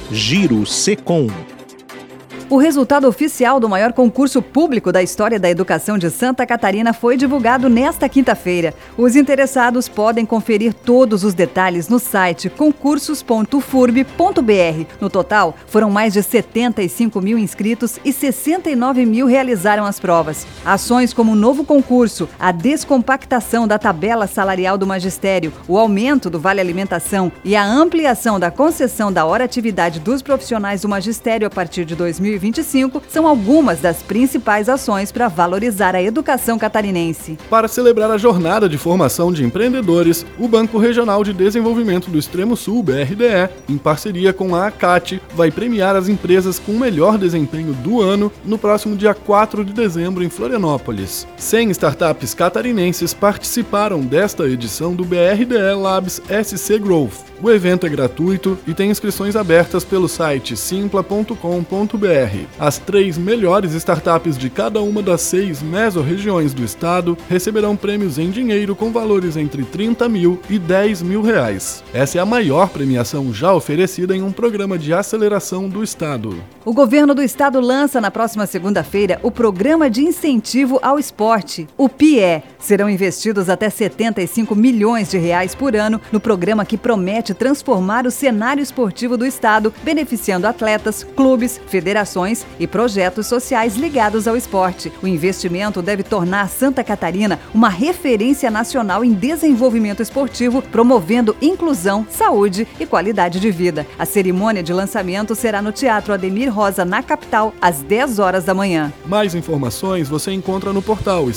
Giro Secom. O resultado oficial do maior concurso público da história da educação de Santa Catarina foi divulgado nesta quinta-feira. Os interessados podem conferir todos os detalhes no site concursos.furb.br. No total, foram mais de 75 mil inscritos e 69 mil realizaram as provas. Ações como o novo concurso, a descompactação da tabela salarial do magistério, o aumento do Vale Alimentação e a ampliação da concessão da hora-atividade dos profissionais do magistério a partir de 2025 são algumas das principais ações para valorizar a educação catarinense. Para celebrar a jornada de formação de empreendedores, o Banco Regional de Desenvolvimento do Extremo Sul, BRDE, em parceria com a ACAT, vai premiar as empresas com o melhor desempenho do ano no próximo dia 4 de dezembro em Florianópolis. 100 startups catarinenses participaram desta edição do BRDE Labs SC Growth. O evento é gratuito e tem inscrições abertas pelo site simpla.com.br. As 3 melhores startups de cada uma das 6 mesorregiões do estado receberão prêmios em dinheiro com valores entre 30 mil e 10 mil reais. Essa é a maior premiação já oferecida em um programa de aceleração do estado. O governo do estado lança na próxima segunda-feira o Programa de Incentivo ao Esporte, o PIE. Serão investidos até 75 milhões de reais por ano no programa que promete transformar o cenário esportivo do estado, beneficiando atletas, clubes, federações e projetos sociais ligados ao esporte. O investimento deve tornar Santa Catarina uma referência nacional em desenvolvimento esportivo, promovendo inclusão, saúde e qualidade de vida. A cerimônia de lançamento será no Teatro Ademir Rosa, na capital, às 10 horas da manhã. Mais informações você encontra no portal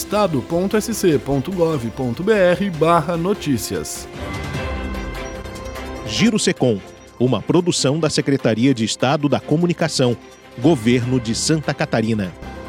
estado.sc.gov.br/notícias. Giro Secom, uma produção da Secretaria de Estado da Comunicação, Governo de Santa Catarina.